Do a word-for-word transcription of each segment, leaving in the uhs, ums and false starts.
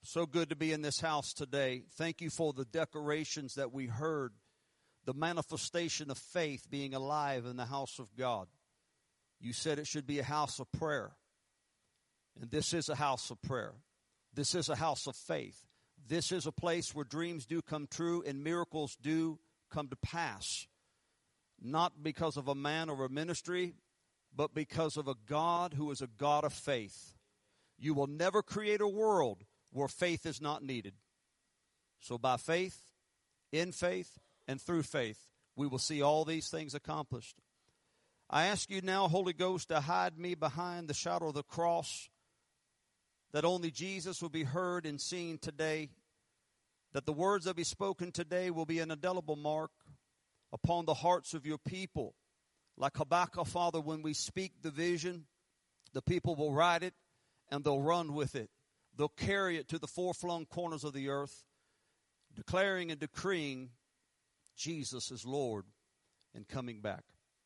So good to be in this house today. Thank you for the decorations that we heard, the manifestation of faith being alive in the house of God. You said it should be a house of prayer. And this is a house of prayer. This is a house of faith. This is a place where dreams do come true and miracles do come to pass. Not because of a man or a ministry, but because of a God who is a God of faith. You will never create a world where faith is not needed. So by faith, in faith, and through faith, we will see all these things accomplished. I ask you now, Holy Ghost, to hide me behind the shadow of the cross, that only Jesus will be heard and seen today, that the words that be spoken today will be an indelible mark upon the hearts of your people. Like Habakkuk, Father, when we speak the vision, the people will write it and they'll run with it. They'll carry it to the four-flung corners of the earth, declaring and decreeing Jesus is Lord and coming back.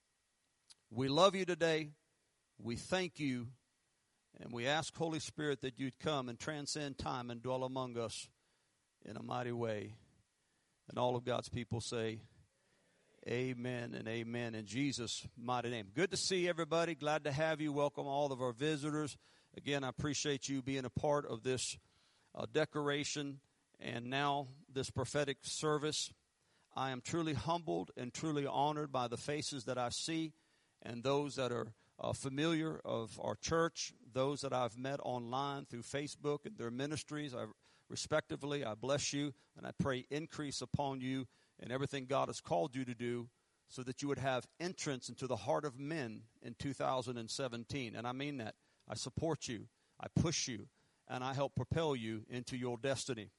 We love you today. We thank you. And we ask, Holy Spirit, that you'd come and transcend time and dwell among us in a mighty way. And all of God's people say, amen and amen in Jesus' mighty name. Good to see everybody. Glad to have you. Welcome all of our visitors. Again, I appreciate you being a part of this uh, decoration and now this prophetic service. I am truly humbled and truly honored by the faces that I see and those that are uh, familiar of our church, those that I've met online through Facebook and their ministries. I, respectively, I bless you and I pray increase upon you and everything God has called you to do so that you would have entrance into the heart of men in two thousand seventeen. And I mean that. I support you, I push you, and I help propel you into your destiny.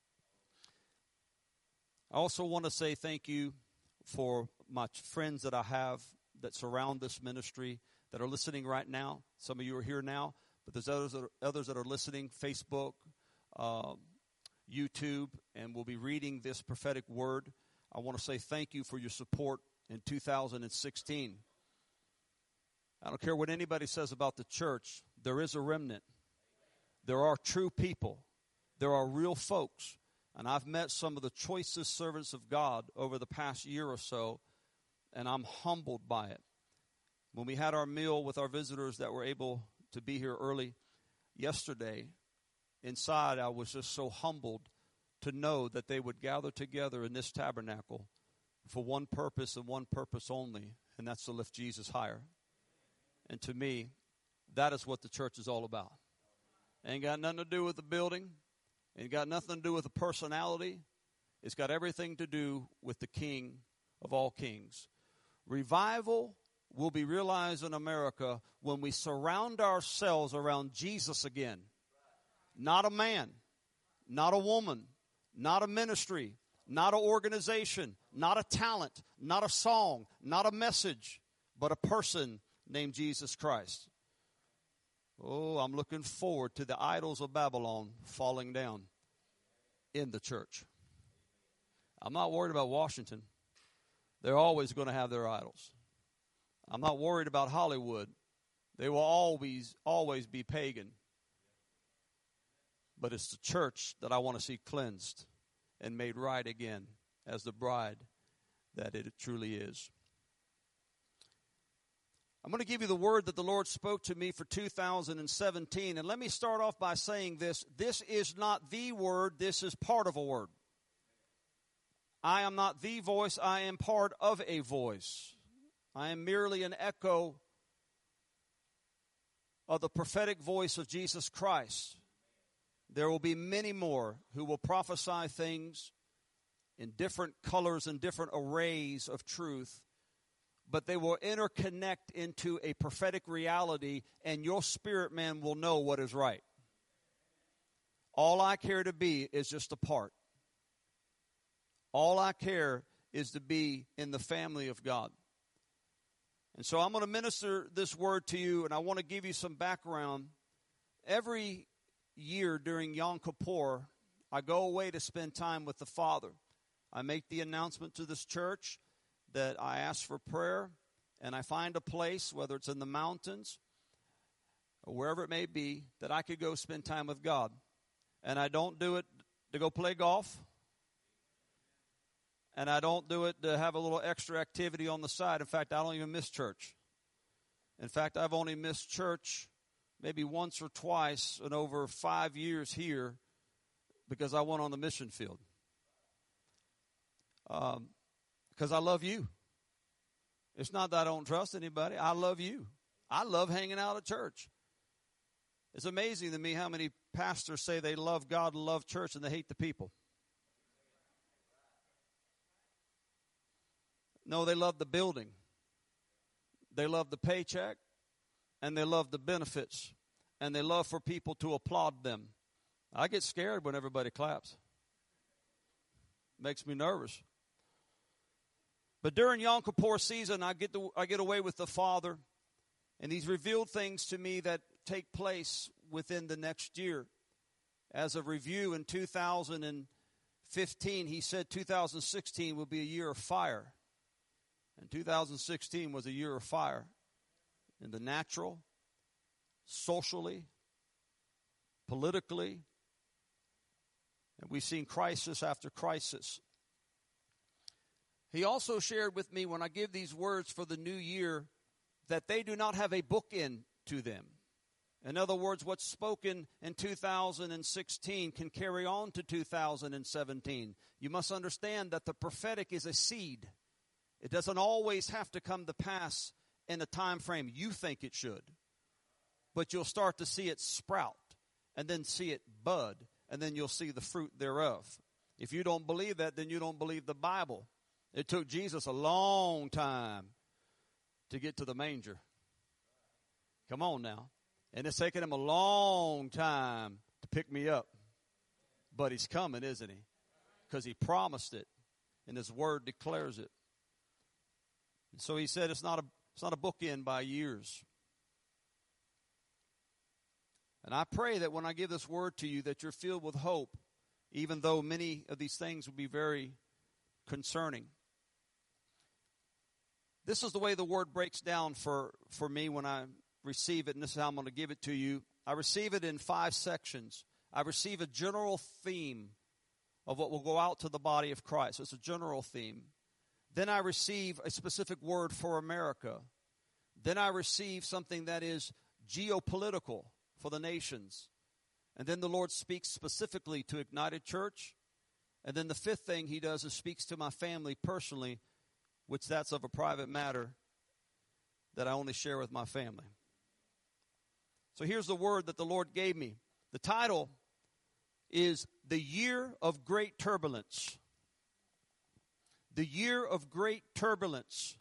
I also want to say thank you for my friends that I have that surround this ministry that are listening right now. Some of you are here now, but there's others that are, others that are listening, Facebook, uh, YouTube, and will be reading this prophetic word. I want to say thank you for your support in two thousand sixteen. I don't care what anybody says about the church. There is a remnant. There are true people. There are real folks. And I've met some of the choicest servants of God over the past year or so, and I'm humbled by it. When we had our meal with our visitors that were able to be here early yesterday, inside I was just so humbled to know that they would gather together in this tabernacle for one purpose and one purpose only, and that's to lift Jesus higher. And to me, that is what the church is all about. Ain't got nothing to do with the building. Ain't got nothing to do with the personality. It's got everything to do with the King of all kings. Revival will be realized in America when we surround ourselves around Jesus again. Not a man, not a woman, not a ministry, not an organization, not a talent, not a song, not a message, but a person named Jesus Christ. Oh, I'm looking forward to the idols of Babylon falling down in the church. I'm not worried about Washington. They're always going to have their idols. I'm not worried about Hollywood. They will always, always be pagan. But it's the church that I want to see cleansed and made right again as the bride that it truly is. I'm going to give you the word that the Lord spoke to me for two thousand seventeen. And let me start off by saying this. This is not the word. This is part of a word. I am not the voice. I am part of a voice. I am merely an echo of the prophetic voice of Jesus Christ. There will be many more who will prophesy things in different colors and different arrays of truth. But they will interconnect into a prophetic reality, and your spirit man will know what is right. All I care to be is just a part. All I care is to be in the family of God. And so I'm going to minister this word to you, and I want to give you some background. Every year during Yom Kippur, I go away to spend time with the Father. I make the announcement to this church that I ask for prayer, and I find a place, whether it's in the mountains or wherever it may be, that I could go spend time with God. And I don't do it to go play golf. And I don't do it to have a little extra activity on the side. In fact, I don't even miss church. In fact, I've only missed church maybe once or twice in over five years here because I went on the mission field. Um, because I love you. It's not that I don't trust anybody. I love you. I love hanging out at church. It's amazing to me how many pastors say they love God and love church and they hate the people. No, they love the building. They love the paycheck, and they love the benefits, and they love for people to applaud them. I get scared when everybody claps. Makes me nervous. But during Yom Kippur season, I get to, I get away with the Father, and He's revealed things to me that take place within the next year. As a review, in two thousand fifteen, He said two thousand sixteen will be a year of fire. And two thousand sixteen was a year of fire in the natural, socially, politically, and we've seen crisis after crisis. He also shared with me when I give these words for the new year that they do not have a bookend to them. In other words, what's spoken in two thousand sixteen can carry on to two thousand seventeen. You must understand that the prophetic is a seed. It doesn't always have to come to pass in the time frame you think it should. But you'll start to see it sprout and then see it bud, and then you'll see the fruit thereof. If you don't believe that, then you don't believe the Bible. It took Jesus a long time to get to the manger. Come on now. And it's taken Him a long time to pick me up. But He's coming, isn't He? Because He promised it, and His Word declares it. And so He said it's not a it's not a bookend by years. And I pray that when I give this word to you that you're filled with hope, even though many of these things will be very concerning. This is the way the word breaks down for, for me when I receive it, and this is how I'm going to give it to you. I receive it in five sections. I receive a general theme of what will go out to the body of Christ. It's a general theme. Then I receive a specific word for America. Then I receive something that is geopolitical for the nations. And then the Lord speaks specifically to Ignited Church. And then the fifth thing He does is speaks to my family personally, which that's of a private matter that I only share with my family. So here's the word that the Lord gave me. The title is The Year of Great Turbulence. The year of great turbulence.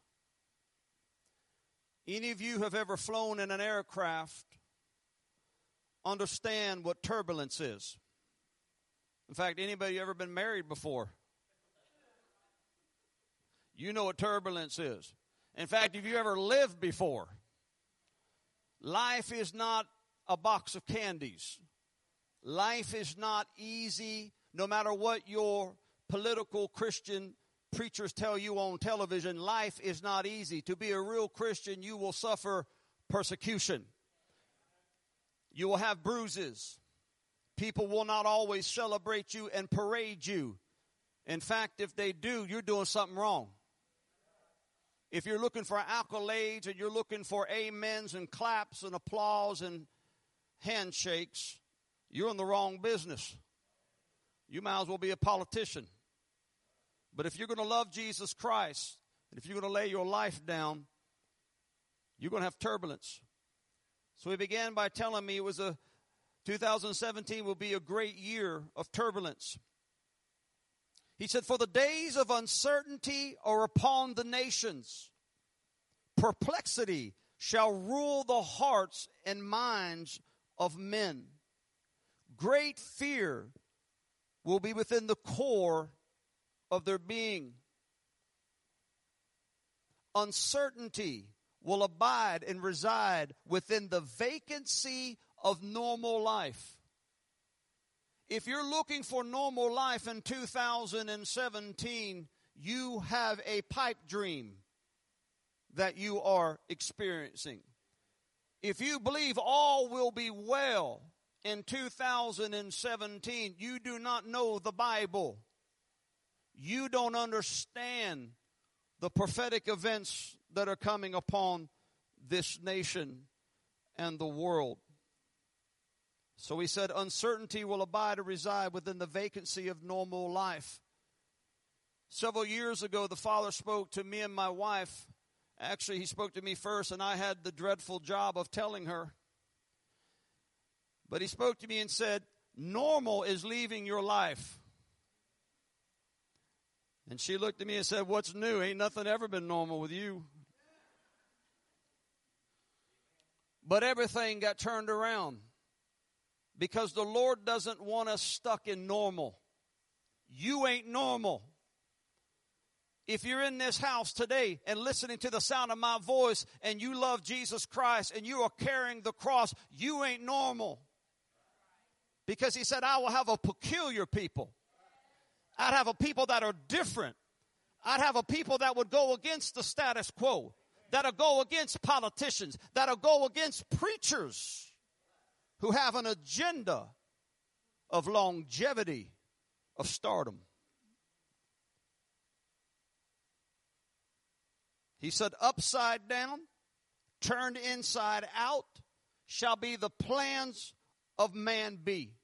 Any of you have ever flown in an aircraft understand what turbulence is? In fact, anybody ever been married before? You know what turbulence is. In fact, if you ever lived before, life is not a box of candies. Life is not easy, no matter what your political Christian preachers tell you on television. Life is not easy. To be a real Christian, you will suffer persecution. You will have bruises. People will not always celebrate you and parade you. In fact, if they do, you're doing something wrong. If you're looking for accolades and you're looking for amens and claps and applause and handshakes, you're in the wrong business. You might as well be a politician. But if you're going to love Jesus Christ, and if you're going to lay your life down, you're going to have turbulence. So he began by telling me it was a two thousand seventeen will be a great year of turbulence. He said, for the days of uncertainty are upon the nations. Perplexity shall rule the hearts and minds of men. Great fear will be within the core of their being. Uncertainty will abide and reside within the vacancy of normal life. If you're looking for normal life in two thousand seventeen, you have a pipe dream that you are experiencing. If you believe all will be well in two thousand seventeen, you do not know the Bible. You don't understand the prophetic events that are coming upon this nation and the world. So he said, uncertainty will abide or reside within the vacancy of normal life. Several years ago, the Father spoke to me and my wife. Actually, he spoke to me first, and I had the dreadful job of telling her. But he spoke to me and said, normal is leaving your life. And she looked at me and said, what's new? Ain't nothing ever been normal with you. But everything got turned around because the Lord doesn't want us stuck in normal. You ain't normal. If you're in this house today and listening to the sound of my voice and you love Jesus Christ and you are carrying the cross, you ain't normal. Because he said, I will have a peculiar people. I'd have a people that are different. I'd have a people that would go against the status quo, that'll go against politicians, that'll go against preachers who have an agenda of longevity, of stardom. He said, upside down, turned inside out, shall be the plans of man be.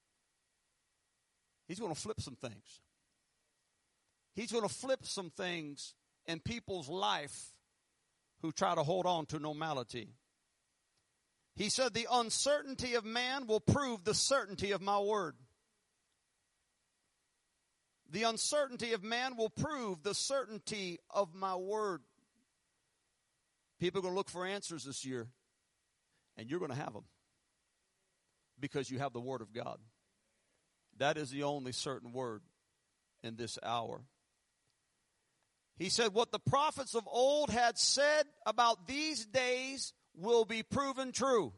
He's going to flip some things. He's going to flip some things in people's life who try to hold on to normality. He said, the uncertainty of man will prove the certainty of my word. The uncertainty of man will prove the certainty of my word. People are going to look for answers this year, and you're going to have them because you have the word of God. That is the only certain word in this hour. He said, what the prophets of old had said about these days will be proven true.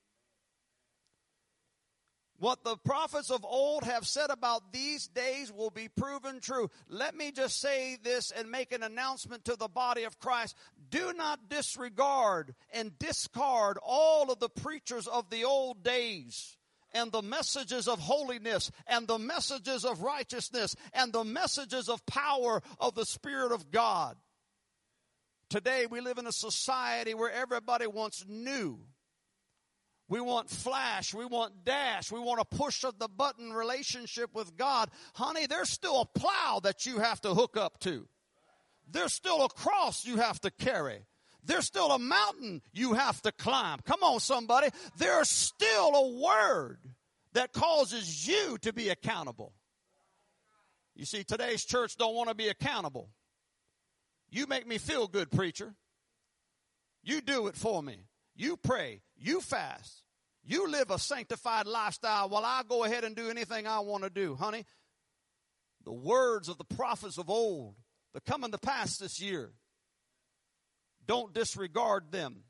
What the prophets of old have said about these days will be proven true. Let me just say this and make an announcement to the body of Christ. Do not disregard and discard all of the preachers of the old days and the messages of holiness and the messages of righteousness and the messages of power of the Spirit of God. Today we live in a society where everybody wants new. We want flash. We want dash. We want a push of the button relationship with God. Honey, there's still a plow that you have to hook up to. There's still a cross you have to carry. There's still a mountain you have to climb. Come on, somebody. There's still a word that causes you to be accountable. You see, today's church don't want to be accountable. You make me feel good, preacher. You do it for me. You pray. You fast. You live a sanctified lifestyle while I go ahead and do anything I want to do. Honey, the words of the prophets of old that come into pass this year, don't disregard them.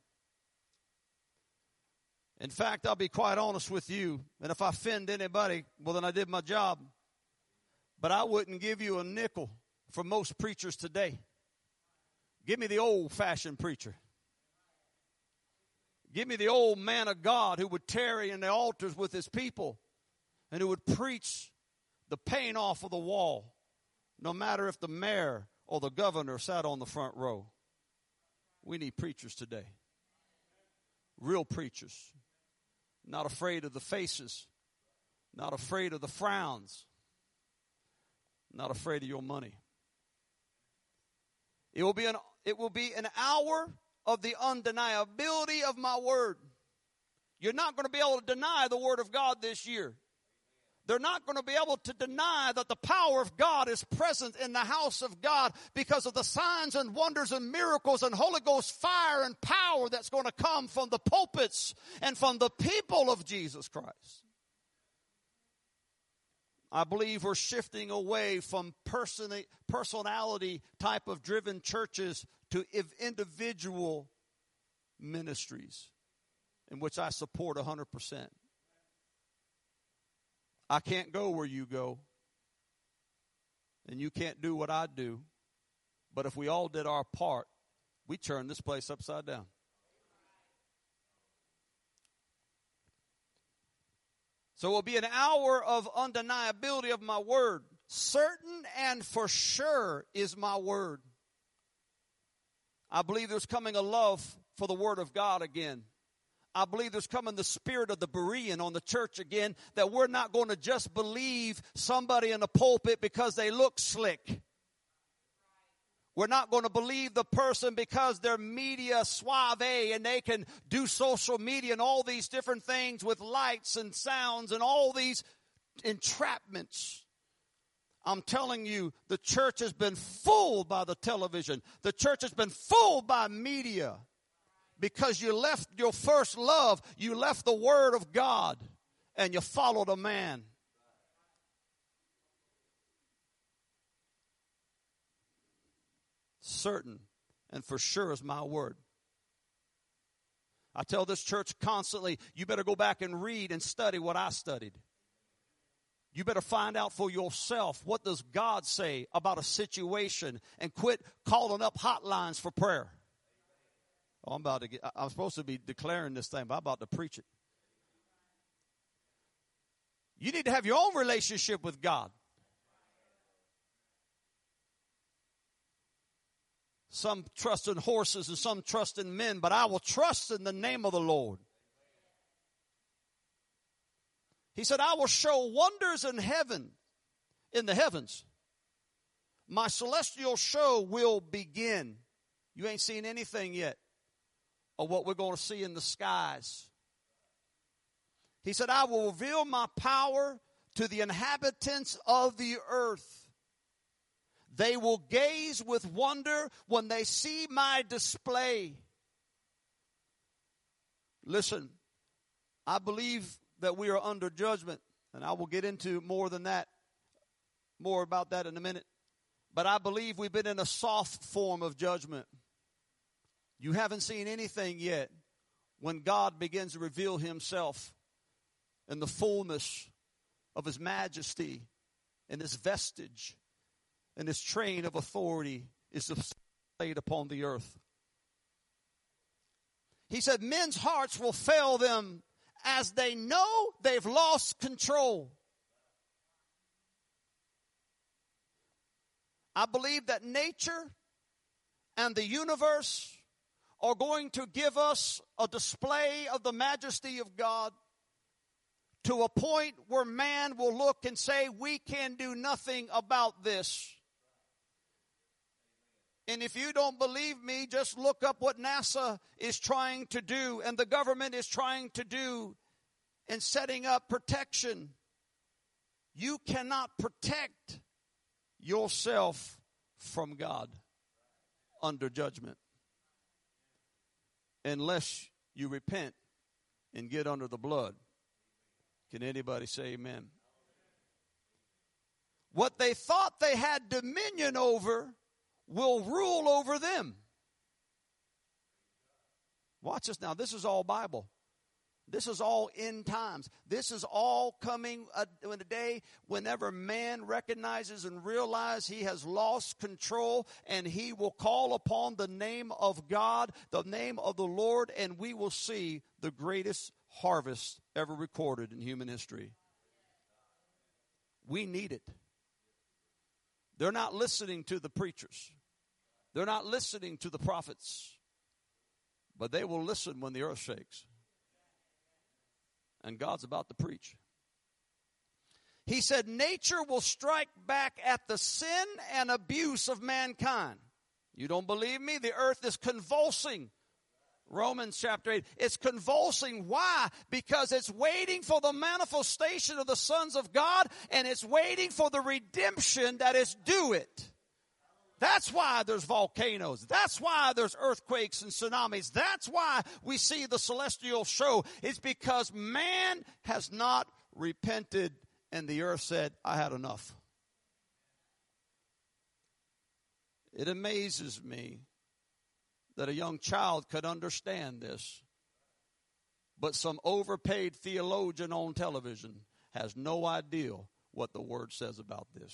In fact, I'll be quite honest with you, and if I offend anybody, well, then I did my job. But I wouldn't give you a nickel for most preachers today. Give me the old-fashioned preacher. Give me the old man of God who would tarry in the altars with his people and who would preach the paint off of the wall, no matter if the mayor or the governor sat on the front row. We need preachers today. Real preachers. Not afraid of the faces. Not afraid of the frowns. Not afraid of your money. It will be an, it will be an hour of the undeniability of my word. You're not going to be able to deny the word of God this year. They're not going to be able to deny that the power of God is present in the house of God because of the signs and wonders and miracles and Holy Ghost fire and power that's going to come from the pulpits and from the people of Jesus Christ. I believe we're shifting away from person, personality type of driven churches to individual ministries, in which I support one hundred percent. I can't go where you go, and you can't do what I do, but if we all did our part, we turn this place upside down. So it will be an hour of undeniability of my word. Certain and for sure is my word. I believe there's coming a love for the word of God again. I believe there's coming the spirit of the Berean on the church again, that we're not going to just believe somebody in the pulpit because they look slick. We're not going to believe the person because they're media suave and they can do social media and all these different things with lights and sounds and all these entrapments. I'm telling you, the church has been fooled by the television. The church has been fooled by media because you left your first love. You left the Word of God and you followed a man. Certain and for sure is my word. I tell this church constantly, you better go back and read and study what I studied. You better find out for yourself, what does God say about a situation, and quit calling up hotlines for prayer. Oh, I'm about to get, I'm supposed to be declaring this thing, but I'm about to preach it. You need to have your own relationship with God. Some trust in horses and some trust in men, but I will trust in the name of the Lord. He said, I will show wonders in heaven, in the heavens. My celestial show will begin. You ain't seen anything yet of what we're going to see in the skies. He said, I will reveal my power to the inhabitants of the earth. They will gaze with wonder when they see my display. Listen, I believe that we are under judgment, and I will get into more than that, more about that in a minute. But I believe we've been in a soft form of judgment. You haven't seen anything yet when God begins to reveal himself in the fullness of his majesty and his vestige. And his train of authority is displayed upon the earth. He said, men's hearts will fail them as they know they've lost control. I believe that nature and the universe are going to give us a display of the majesty of God to a point where man will look and say, we can do nothing about this. And if you don't believe me, just look up what NASA is trying to do and the government is trying to do in setting up protection. You cannot protect yourself from God under judgment unless you repent and get under the blood. Can anybody say amen? What they thought they had dominion over will rule over them. Watch this now. This is all Bible. This is all end times. This is all coming in a day whenever man recognizes and realizes he has lost control, and he will call upon the name of God, the name of the Lord, and we will see the greatest harvest ever recorded in human history. We need it. They're not listening to the preachers. They're not listening to the prophets. But they will listen when the earth shakes. And God's about to preach. He said, nature will strike back at the sin and abuse of mankind. You don't believe me? The earth is convulsing. Romans chapter eight. It's convulsing. Why? Because it's waiting for the manifestation of the sons of God, and it's waiting for the redemption that is due it. That's why there's volcanoes. That's why there's earthquakes and tsunamis. That's why we see the celestial show. It's because man has not repented, and the earth said, I had enough. It amazes me that a young child could understand this, but some overpaid theologian on television has no idea what the Word says about this.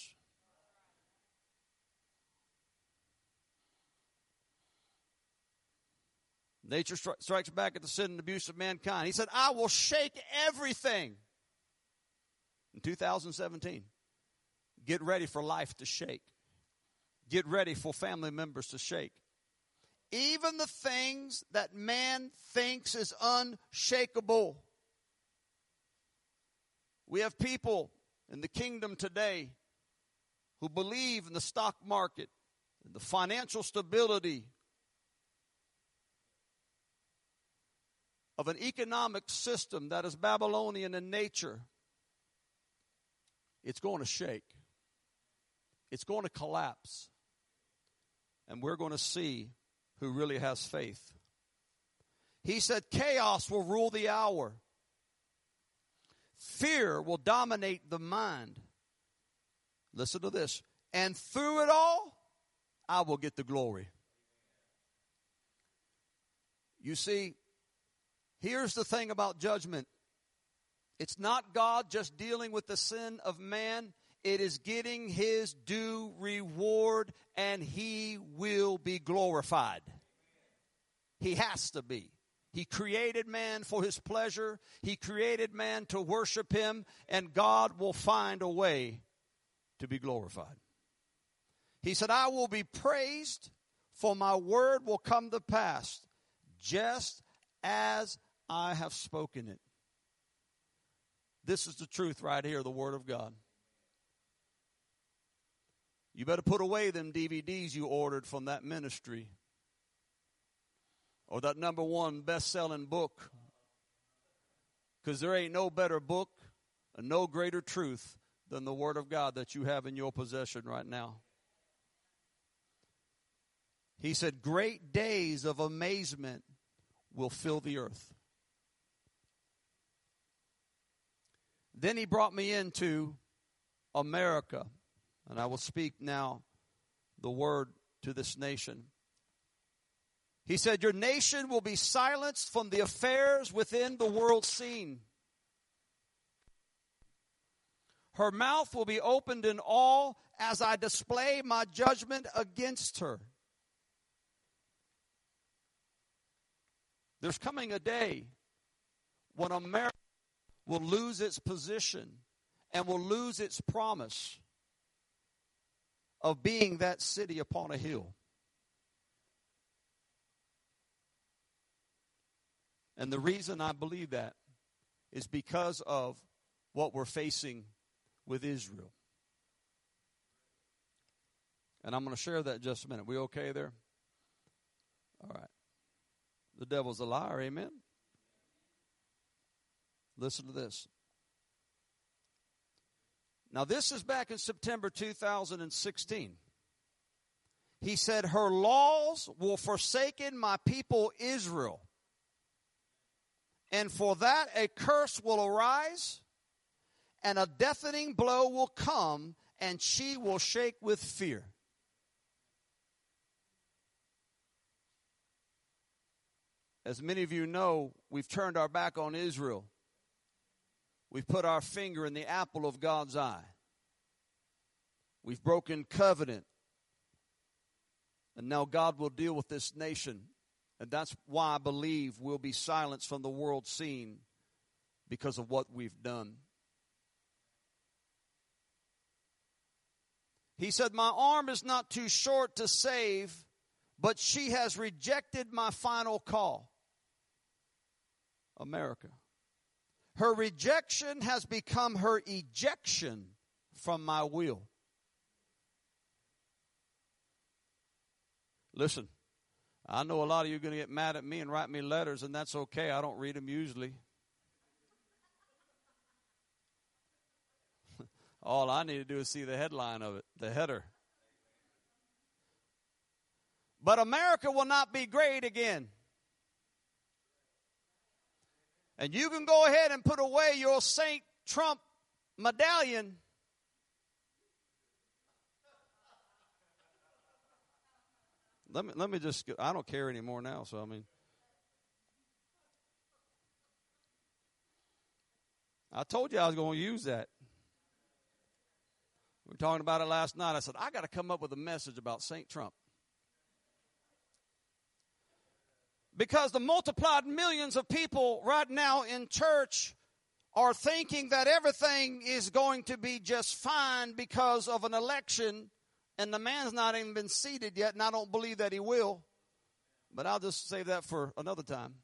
Nature stri- strikes back at the sin and abuse of mankind. He said, I will shake everything. in two thousand seventeen. Get ready for life to shake. Get ready for family members to shake. Even the things that man thinks is unshakable. We have people in the kingdom today who believe in the stock market, in the financial stability of an economic system that is Babylonian in nature. It's going to shake. It's going to collapse. And we're going to see who really has faith. He said chaos will rule the hour. Fear will dominate the mind. Listen to this. And through it all, I will get the glory. You see, here's the thing about judgment. It's not God just dealing with the sin of man. It is getting his due reward, and he will be glorified. He has to be. He created man for his pleasure. He created man to worship him, and God will find a way to be glorified. He said, I will be praised, for my word will come to pass, just as I have spoken it. This is the truth right here, the word of God. You better put away them D V Ds you ordered from that ministry or that number one best-selling book, because there ain't no better book and no greater truth than the word of God that you have in your possession right now. He said, great days of amazement will fill the earth. Then he brought me into America. And I will speak now the word to this nation. He said, your nation will be silenced from the affairs within the world scene. Her mouth will be opened in awe as I display my judgment against her. There's coming a day when America will lose its position and will lose its promise of being that city upon a hill. And the reason I believe that is because of what we're facing with Israel. And I'm going to share that in just a minute. We okay there? All right. The devil's a liar, amen? Listen to this. Now, this is back in September two thousand sixteen. He said, her laws will forsaken my people Israel. And for that a curse will arise, and a deafening blow will come, and she will shake with fear. As many of you know, we've turned our back on Israel. We've put our finger in the apple of God's eye. We've broken covenant. And now God will deal with this nation. And that's why I believe we'll be silenced from the world scene, because of what we've done. He said, my arm is not too short to save, but she has rejected my final call. America. Her rejection has become her ejection from my will. Listen, I know a lot of you are going to get mad at me and write me letters, and that's okay. I don't read them usually. All I need to do is see the headline of it, the header. But America will not be great again. And you can go ahead and put away your Saint Trump medallion. Let me, let me just, I don't care anymore now, so I mean. I told you I was going to use that. We were talking about it last night. I said, I got to come up with a message about Saint Trump. Because the multiplied millions of people right now in church are thinking that everything is going to be just fine because of an election, and the man's not even been seated yet, and I don't believe that he will. But I'll just save that for another time.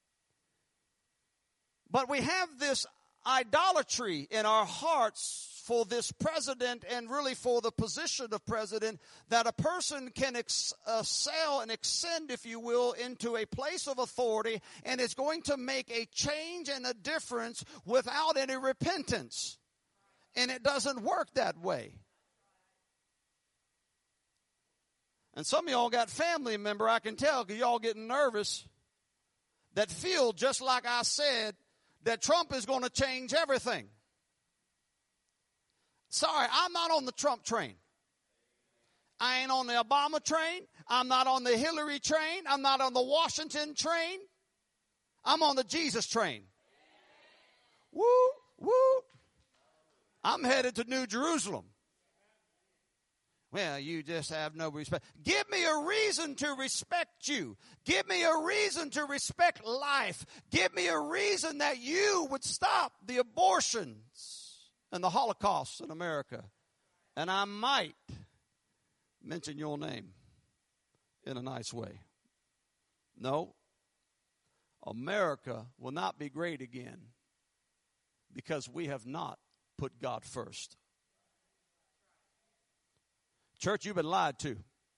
But we have this idolatry in our hearts for this president and really for the position of president, that a person can excel and ascend, if you will, into a place of authority, and it's going to make a change and a difference without any repentance. And it doesn't work that way. And some of y'all got family member, I can tell, because y'all getting nervous, that feel just like I said, that Trump is going to change everything. Sorry, I'm not on the Trump train. I ain't on the Obama train. I'm not on the Hillary train. I'm not on the Washington train. I'm on the Jesus train. Woo, woo. I'm headed to New Jerusalem. Well, you just have no respect. Give me a reason to respect you. Give me a reason to respect life. Give me a reason that you would stop the abortions and the Holocaust in America. And I might mention your name in a nice way. No, America will not be great again because we have not put God first. Church, you've been lied to.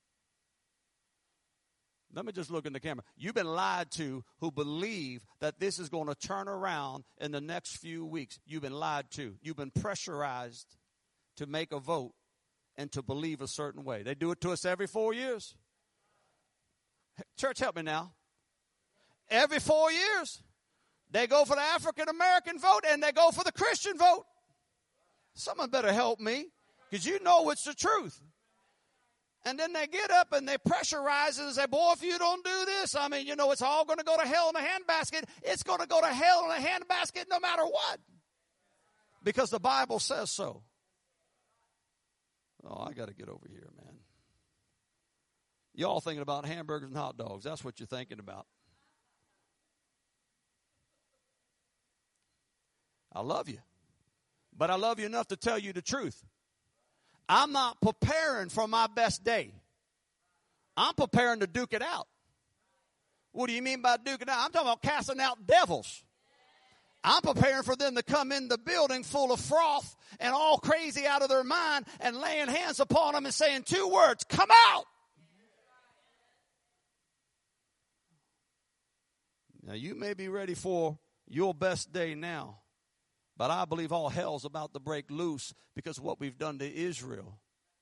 Let me just look in the camera. You've been lied to who believe that this is going to turn around in the next few weeks. You've been lied to. You've been pressurized to make a vote and to believe a certain way. They do it to us every four years. Church, help me now. Every four years, they go for the African American vote and they go for the Christian vote. Someone better help me, because you know it's the truth. And then they get up and they pressurize and say, boy, if you don't do this, I mean, you know, it's all going to go to hell in a handbasket. It's going to go to hell in a handbasket no matter what. Because the Bible says so. Oh, I got to get over here, man. Y'all thinking about hamburgers and hot dogs. That's what you're thinking about. I love you. But I love you enough to tell you the truth. I'm not preparing for my best day. I'm preparing to duke it out. What do you mean by duke it out? I'm talking about casting out devils. I'm preparing for them to come in the building full of froth and all crazy out of their mind and laying hands upon them and saying two words, come out. Now, you may be ready for your best day now. But I believe all hell's about to break loose because of what we've done to Israel.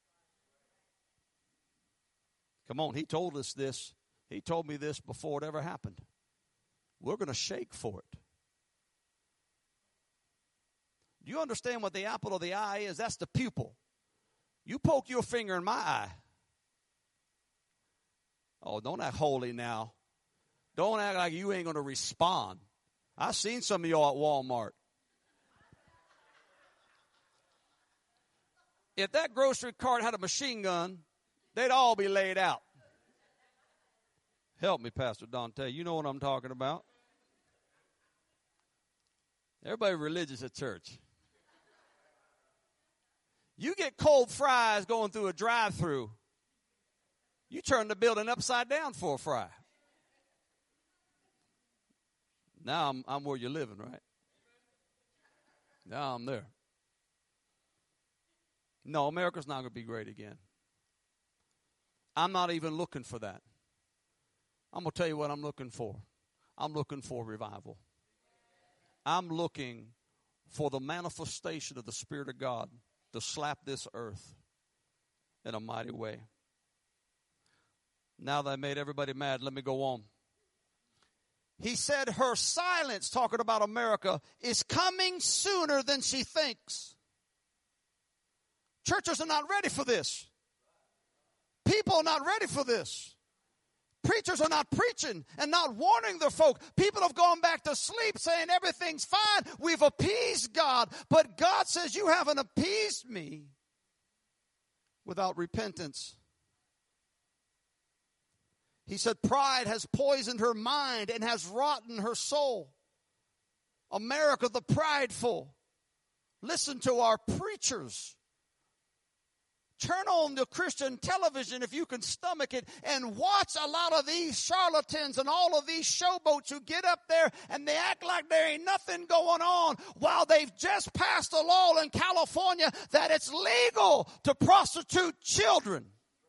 Come on, he told us this. He told me this before it ever happened. We're going to shake for it. Do you understand what the apple of the eye is? That's the pupil. You poke your finger in my eye. Oh, don't act holy now. Don't act like you ain't going to respond. I've seen some of y'all at Walmart. If that grocery cart had a machine gun, they'd all be laid out. Help me, Pastor Dante. You know what I'm talking about. Everybody religious at church. You get cold fries going through a drive-through, you turn the building upside down for a fry. Now I'm, I'm where you're living, right? Now I'm there. No, America's not going to be great again. I'm not even looking for that. I'm going to tell you what I'm looking for. I'm looking for revival. I'm looking for the manifestation of the Spirit of God to slap this earth in a mighty way. Now that I made everybody mad, let me go on. He said her silence, talking about America, is coming sooner than she thinks. Churches are not ready for this. People are not ready for this. Preachers are not preaching and not warning their folk. People have gone back to sleep saying everything's fine. We've appeased God. But God says you haven't appeased me without repentance. He said pride has poisoned her mind and has rotten her soul. America the prideful. Listen to our preachers. Turn on the Christian television if you can stomach it and watch a lot of these charlatans and all of these showboats who get up there and they act like there ain't nothing going on while they've just passed a law in California that it's legal to prostitute children.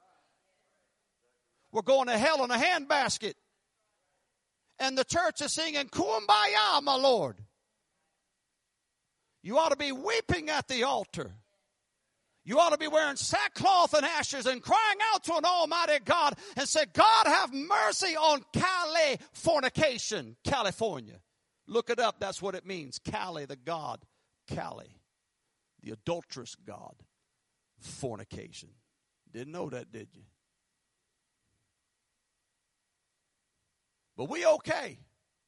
We're going to hell in a handbasket. And the church is singing, Kumbaya, my Lord. You ought to be weeping at the altar. You ought to be wearing sackcloth and ashes and crying out to an almighty God and say, God, have mercy on Cali fornication, California. Look it up. That's what it means. Cali, the god. Cali, the adulterous god. Fornication. Didn't know that, did you? But we okay.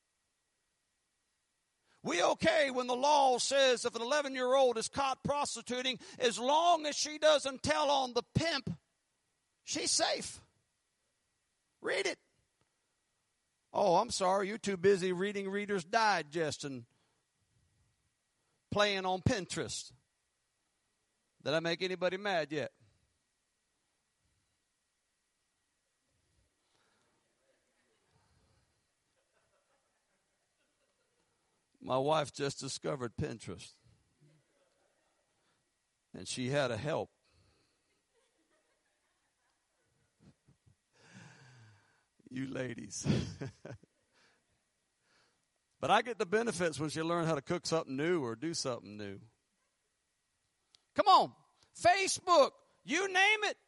We okay when the law says if an eleven-year-old is caught prostituting, as long as she doesn't tell on the pimp, she's safe. Read it. Oh, I'm sorry, you're too busy reading Reader's Digest and playing on Pinterest. Did I make anybody mad yet? My wife just discovered Pinterest. And she had a help. You ladies. But I get the benefits when she learns how to cook something new or do something new. Come on. Facebook. You name it.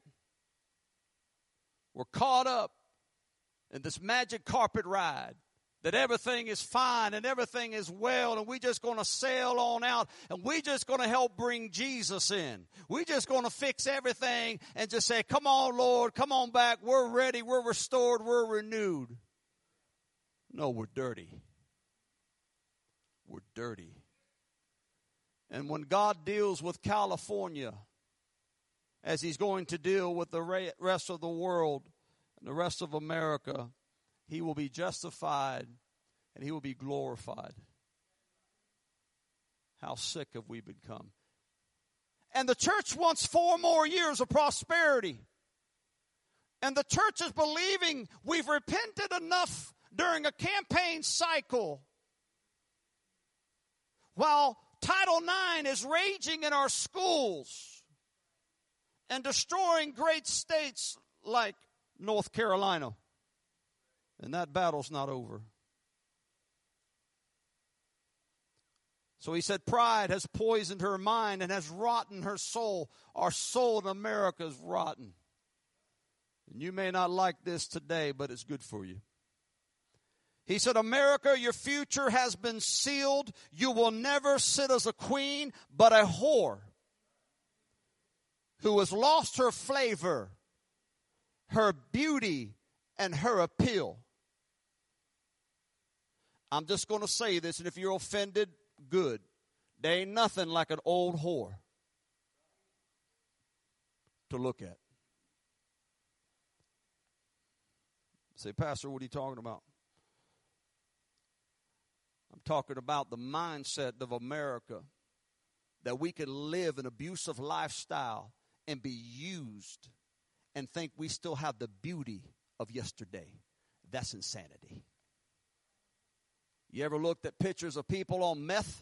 We're caught up in this magic carpet ride. That everything is fine and everything is well and we're just going to sail on out and we're just going to help bring Jesus in. We're just going to fix everything and just say, come on, Lord, come on back. We're ready. We're restored. We're renewed. No, we're dirty. We're dirty. And when God deals with California, as he's going to deal with the rest of the world and the rest of America, he will be justified and he will be glorified. How sick have we become? And the church wants four more years of prosperity. And the church is believing we've repented enough during a campaign cycle. While Title nine is raging in our schools and destroying great states like North Carolina. And that battle's not over. So he said, pride has poisoned her mind and has rotten her soul. Our soul in America is rotten. And you may not like this today, but it's good for you. He said, America, your future has been sealed. You will never sit as a queen, but a whore who has lost her flavor, her beauty, and her appeal. I'm just going to say this, and if you're offended, good. There ain't nothing like an old whore to look at. Say, Pastor, what are you talking about? I'm talking about the mindset of America that we can live an abusive lifestyle and be used and think we still have the beauty of yesterday. That's insanity. You ever looked at pictures of people on meth?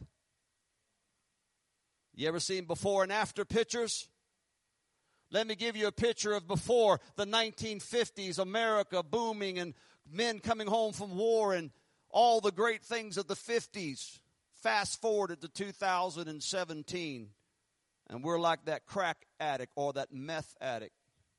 You ever seen before and after pictures? Let me give you a picture of before the nineteen fifties, America booming and men coming home from war and all the great things of the fifties. Fast forwarded to two thousand seventeen, and we're like that crack addict or that meth addict.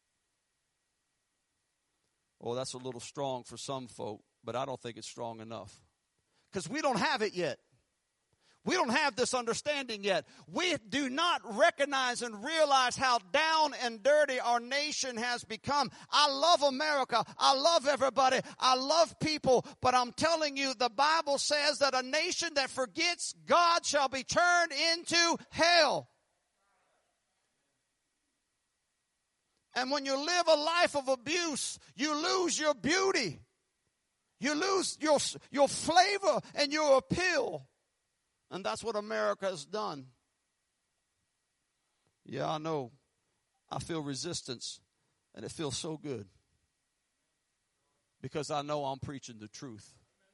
Oh, that's a little strong for some folk, but I don't think it's strong enough. Because we don't have it yet. We don't have this understanding yet. We do not recognize and realize how down and dirty our nation has become. I love America. I love everybody. I love people. But I'm telling you, the Bible says that a nation that forgets God shall be turned into hell. And when you live a life of abuse, you lose your beauty. You lose your, your flavor and your appeal. And that's what America has done. Yeah, I know. I feel resistance, and it feels so good. Because I know I'm preaching the truth.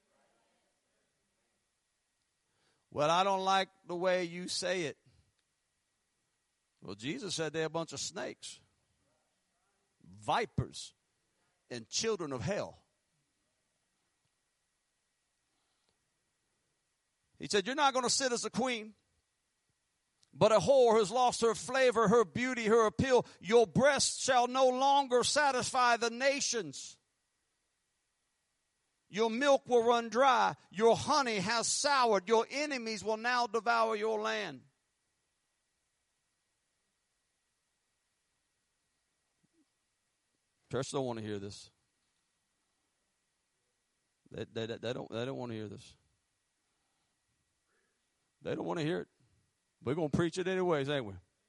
Well, I don't like the way you say it. Well, Jesus said they're a bunch of snakes, vipers, and children of hell. He said, you're not going to sit as a queen, but a whore has lost her flavor, her beauty, her appeal. Your breasts shall no longer satisfy the nations. Your milk will run dry. Your honey has soured. Your enemies will now devour your land. Church don't want to hear this. They, they, they, don't, they don't want to hear this. They don't want to hear it. We're going to preach it anyways, ain't we?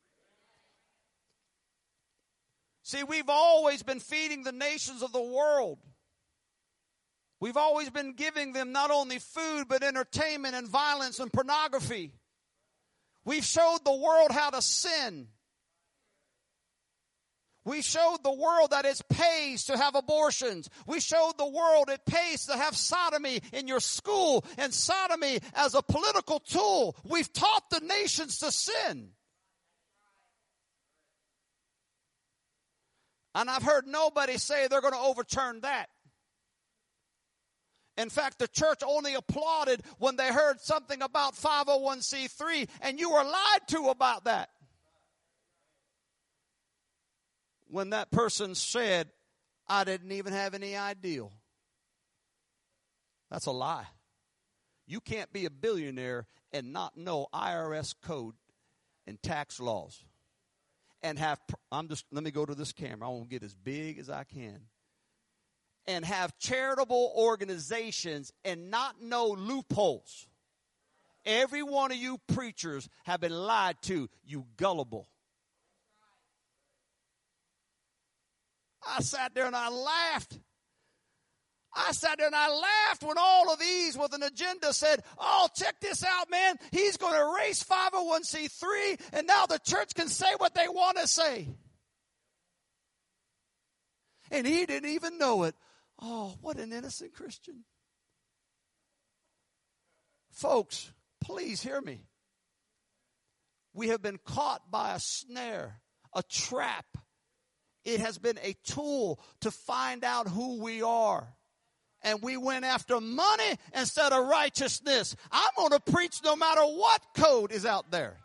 See, we've always been feeding the nations of the world. We've always been giving them not only food, but entertainment and violence and pornography. We've showed the world how to sin. We showed the world that it pays to have abortions. We showed the world it pays to have sodomy in your school and sodomy as a political tool. We've taught the nations to sin. And I've heard nobody say they're going to overturn that. In fact, the church only applauded when they heard something about five oh one c three, and you were lied to about that. When that person said, I didn't even have any idea. That's a lie. You can't be a billionaire and not know I R S code and tax laws. And have, I'm just, let me go to this camera. I want to get as big as I can. And have charitable organizations and not know loopholes. Every one of you preachers have been lied to, you gullible. I sat there and I laughed. I sat there and I laughed when all of these with an agenda said, oh, check this out, man. He's going to erase five oh one c three, and now the church can say what they want to say. And he didn't even know it. Oh, what an innocent Christian. Folks, please hear me. We have been caught by a snare, a trap. It has been a tool to find out who we are. And we went after money instead of righteousness. I'm going to preach no matter what code is out there.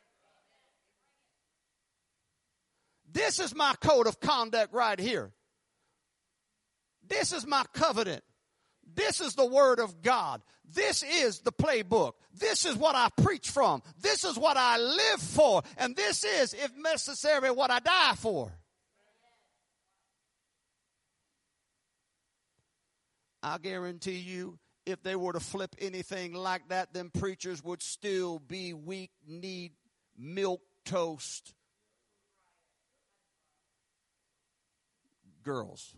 This is my code of conduct right here. This is my covenant. This is the word of God. This is the playbook. This is what I preach from. This is what I live for. And this is, if necessary, what I die for. I guarantee you, if they were to flip anything like that, them preachers would still be weak-kneed, milk-toast girls.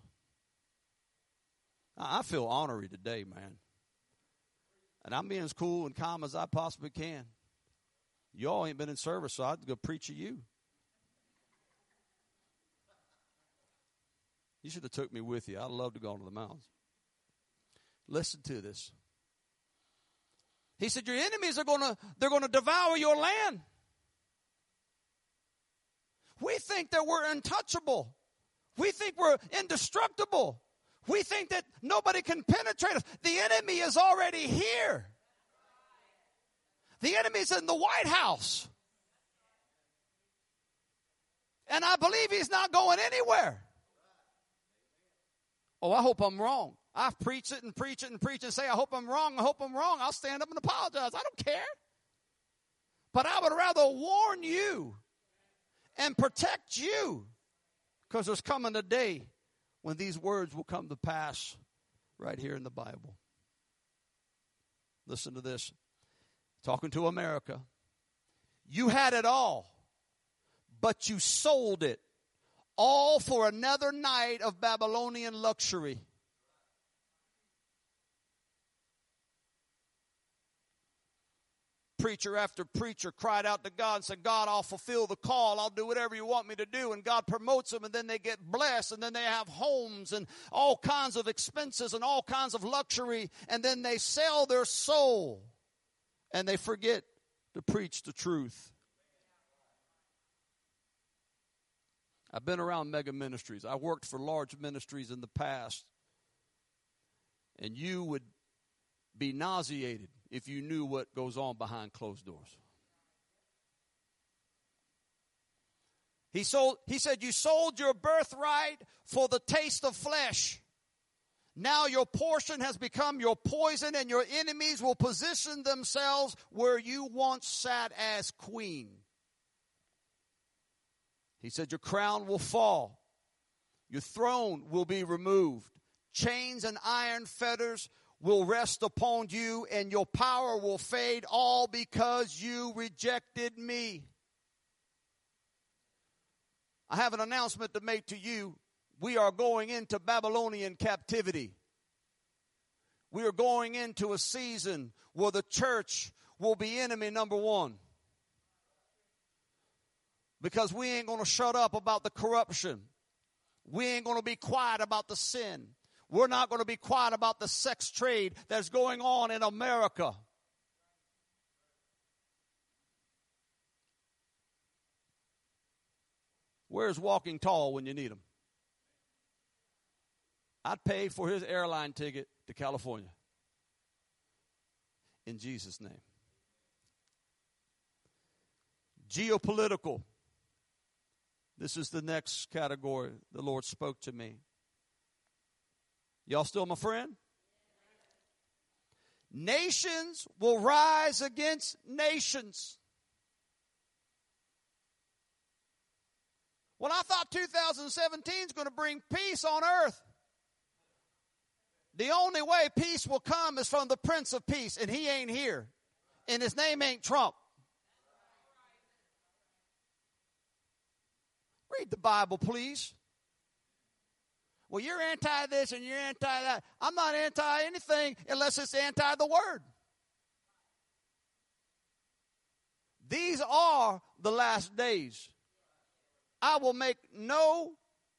I feel ornery today, man. And I'm being as cool and calm as I possibly can. Y'all ain't been in service, so I'd go preach to you. You should have took me with you. I'd love to go to the mountains. Listen to this. He said, your enemies are going to, they're going to devour your land. We think that we're untouchable. We think we're indestructible. We think that nobody can penetrate us. The enemy is already here. The enemy is in the White House. And I believe he's not going anywhere. Oh, I hope I'm wrong. I've preached it and preach it and preach it and say, I hope I'm wrong. I hope I'm wrong. I'll stand up and apologize. I don't care. But I would rather warn you and protect you, because there's coming a day when these words will come to pass right here in the Bible. Listen to this. Talking to America. You had it all, but you sold it all for another night of Babylonian luxury. preacher after preacher cried out to God and said, God, I'll fulfill the call. I'll do whatever you want me to do. And God promotes them, and then they get blessed, and then they have homes and all kinds of expenses and all kinds of luxury, and then they sell their soul, and they forget to preach the truth. I've been around mega ministries. I worked for large ministries in the past, and you would be nauseated if you knew what goes on behind closed doors. He sold, he said, you sold your birthright for the taste of flesh. Now your portion has become your poison, and your enemies will position themselves where you once sat as queen. He said, your crown will fall. Your throne will be removed. Chains and iron fetters will rest upon you, and your power will fade, all because you rejected me. I have an announcement to make to you. We are going into Babylonian captivity. We are going into a season where the church will be enemy number one. Because we ain't going to shut up about the corruption. We ain't going to be quiet about the sin. We're not going to be quiet about the sex trade that's going on in America. Where's Walking Tall when you need him? I'd pay for his airline ticket to California. In Jesus' name. Geopolitical. This is the next category the Lord spoke to me. Y'all still my friend? Nations will rise against nations. Well, I thought two thousand seventeen is going to bring peace on earth. The only way peace will come is from the Prince of Peace, and he ain't here. And his name ain't Trump. Read the Bible, please. Well, you're anti this and you're anti that. I'm not anti anything unless it's anti the word. These are the last days. I will make no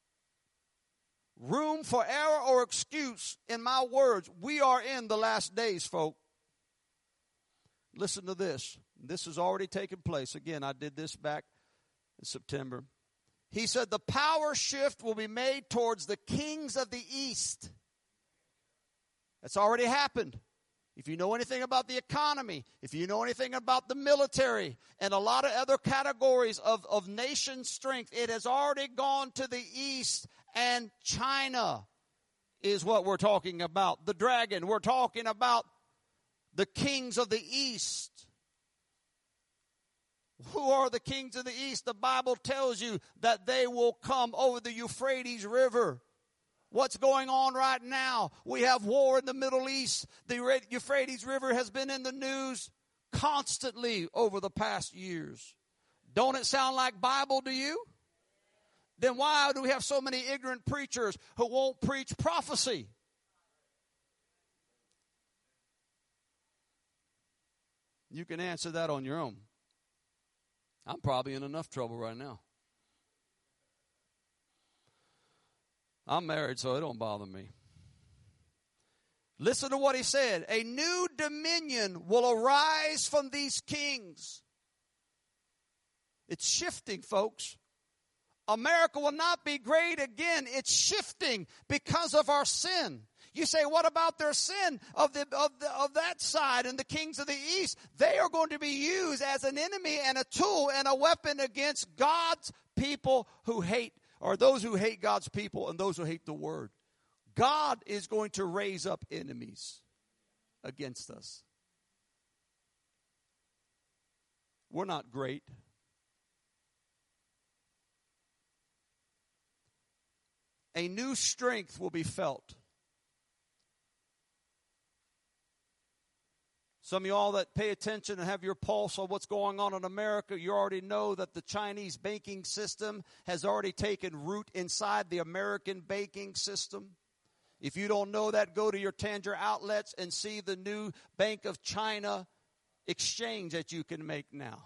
room for error or excuse in my words. We are in the last days, folk. Listen to this. This has already taken place. Again, I did this back in September. He said the power shift will be made towards the kings of the east. That's already happened. If you know anything about the economy, if you know anything about the military, and a lot of other categories of, of nation strength, it has already gone to the east, and China is what we're talking about. The dragon. We're talking about the kings of the east. Who are the kings of the east? The Bible tells you that they will come over the Euphrates River. What's going on right now? We have war in the Middle East. The Euphrates River has been in the news constantly over the past years. Don't it sound like Bible to you? Then why do we have so many ignorant preachers who won't preach prophecy? You can answer that on your own. I'm probably in enough trouble right now. I'm married, so it don't bother me. Listen to what he said. A new dominion will arise from these kings. It's shifting, folks. America will not be great again. It's shifting because of our sin. You say, what about their sin of the, of the of that side and the kings of the east? They are going to be used as an enemy and a tool and a weapon against God's people who hate, or those who hate God's people and those who hate the word. God is going to raise up enemies against us. We're not great. A new strength will be felt. Some of y'all that pay attention and have your pulse on what's going on in America, you already know that the Chinese banking system has already taken root inside the American banking system. If you don't know that, go to your Tanger outlets and see the new Bank of China exchange that you can make now.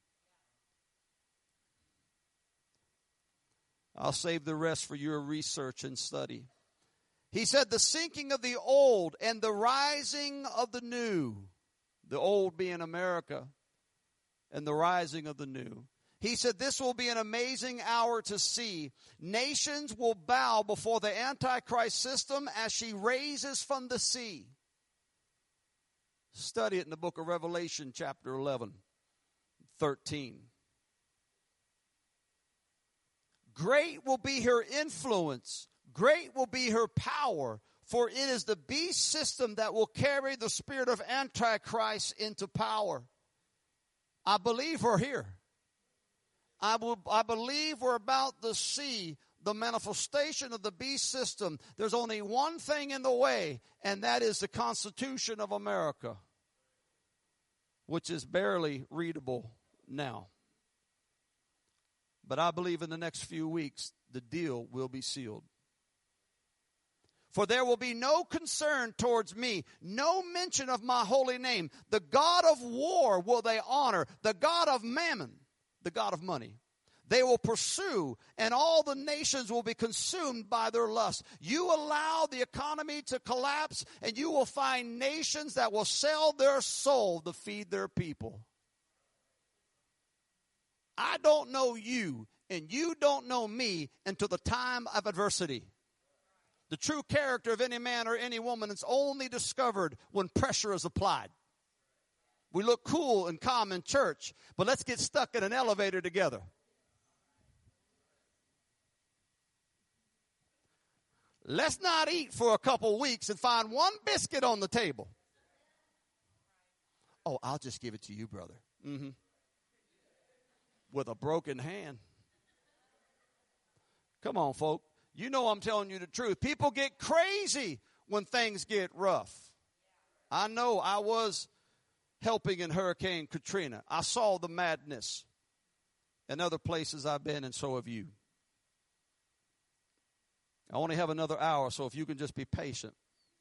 I'll save the rest for your research and study. He said the sinking of the old and the rising of the new. The old being America and the rising of the new. He said this will be an amazing hour to see. Nations will bow before the Antichrist system as she raises from the sea. Study it in the book of Revelation, chapter eleven, thirteen. Great will be her influence. Great will be her power. For it is the beast system that will carry the spirit of Antichrist into power. I believe we're here. I, will, I believe we're about to see the manifestation of the beast system. There's only one thing in the way, and that is the Constitution of America, which is barely readable now. But I believe in the next few weeks, the deal will be sealed. For there will be no concern towards me, no mention of my holy name. The God of war will they honor, the God of mammon, the God of money. They will pursue, and all the nations will be consumed by their lust. You allow the economy to collapse, and you will find nations that will sell their soul to feed their people. I don't know you, and you don't know me until the time of adversity. The true character of any man or any woman is only discovered when pressure is applied. We look cool and calm in church, but let's get stuck in an elevator together. Let's not eat for a couple weeks and find one biscuit on the table. Oh, I'll just give it to you, brother. Mm-hmm. With a broken hand. Come on, folk. You know I'm telling you the truth. People get crazy when things get rough. I know I was helping in Hurricane Katrina. I saw the madness. And other places I've been, and so have you. I only have another hour, so if you can just be patient.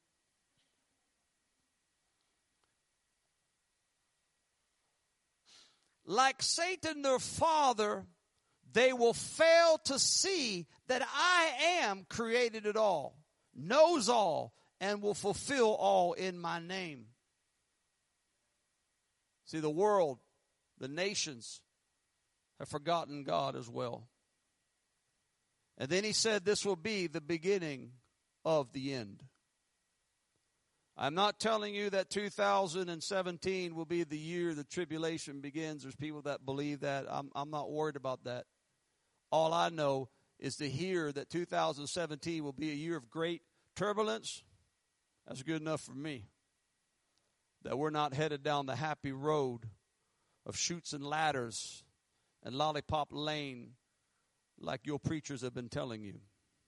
Like Satan, their father, they will fail to see that I am created it all, knows all, and will fulfill all in my name. See, the world, the nations have forgotten God as well. And then he said this will be the beginning of the end. I'm not telling you that two thousand seventeen will be the year the tribulation begins. There's people that believe that. I'm, I'm not worried about that. All I know is to hear that two thousand seventeen will be a year of great turbulence. That's good enough for me. That we're not headed down the happy road of chutes and ladders and lollipop lane like your preachers have been telling you.